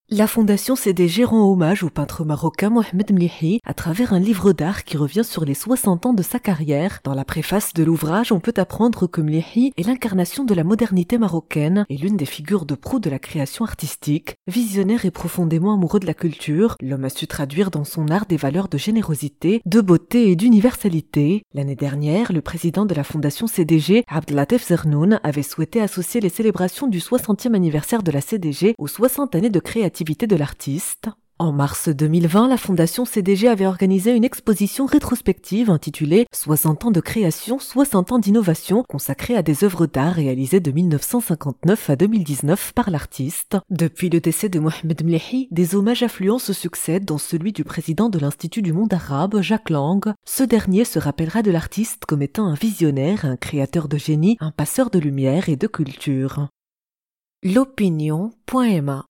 La Fondation CDG rend hommage au peintre marocain Mohamed Mlihi à travers un livre d'art qui revient sur les 60 ans de sa carrière. Dans la préface de l'ouvrage, on peut apprendre que Mlihi est l'incarnation de la modernité marocaine et l'une des figures de proue de la création artistique. Visionnaire et profondément amoureux de la culture, l'homme a su traduire dans son art des valeurs de générosité, de beauté et d'universalité. L'année dernière, le président de la Fondation CDG, Abdellatif Zernoun, avait souhaité associer les célébrations du 60e anniversaire de la CDG aux 60 années de créativité de l'artiste. En mars 2020, la Fondation CDG avait organisé une exposition rétrospective intitulée 60 ans de création, 60 ans d'innovation, consacrée à des œuvres d'art réalisées de 1959 à 2019 par l'artiste. Depuis le décès de Mohamed Mlihi, des hommages affluents se succèdent, dont celui du président de l'Institut du monde arabe, Jacques Lang. Ce dernier se rappellera de l'artiste comme étant un visionnaire, un créateur de génie, un passeur de lumière et de culture. L'opinion.ma